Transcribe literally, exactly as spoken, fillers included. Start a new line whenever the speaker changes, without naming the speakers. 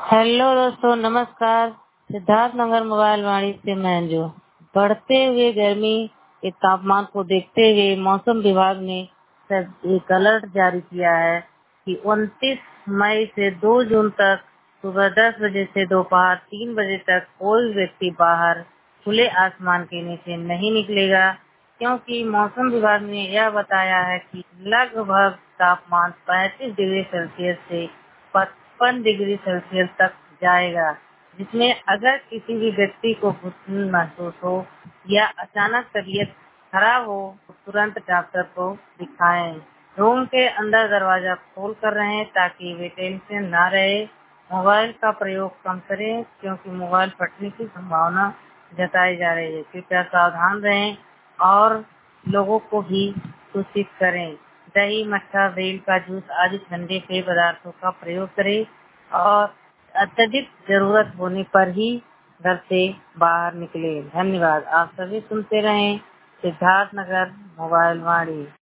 Hello दोस्तों, नमस्कार। Siddharth Nagar mobile वाणी से मैं अंजू। बढ़ते हुए गर्मी के तापमान को देखते हुए मौसम विभाग ने एक अलर्ट जारी किया है कि उनतीस मई से दो जून तक सुबह दस बजे से दोपहर तीन बजे तक कोई व्यक्ति बाहर खुले आसमान के नीचे नहीं निकलेगा, क्योंकि मौसम विभाग ने यह बताया है कि लगभग तापमान पैंतीस डिग्री सेल्सियस से पचपन डिग्री सेल्सियस तक जाएगा, जिसमें अगर किसी भी व्यक्ति को घुटन महसूस हो या अचानक तबीयत खराब हो तो तुरंत डॉक्टर को दिखाएं। रूम के अंदर दरवाजा खोल कर रहें ताकि वेंटिलेशन न रहे। मोबाइल का प्रयोग कम करें, क्योंकि मोबाइल फटने की संभावना जताई जा रही है। कृपया सावधान रहें और लोगों को भी सूचित करें। दही, मट्ठा, बेल का जूस आदि ठंडे पेय पदार्थों का प्रयोग करें और अत्यधिक जरूरत होने पर ही घर से बाहर निकले। धन्यवाद। आप सभी सुनते रहें सिद्धार्थ नगर मोबाइल वाणी।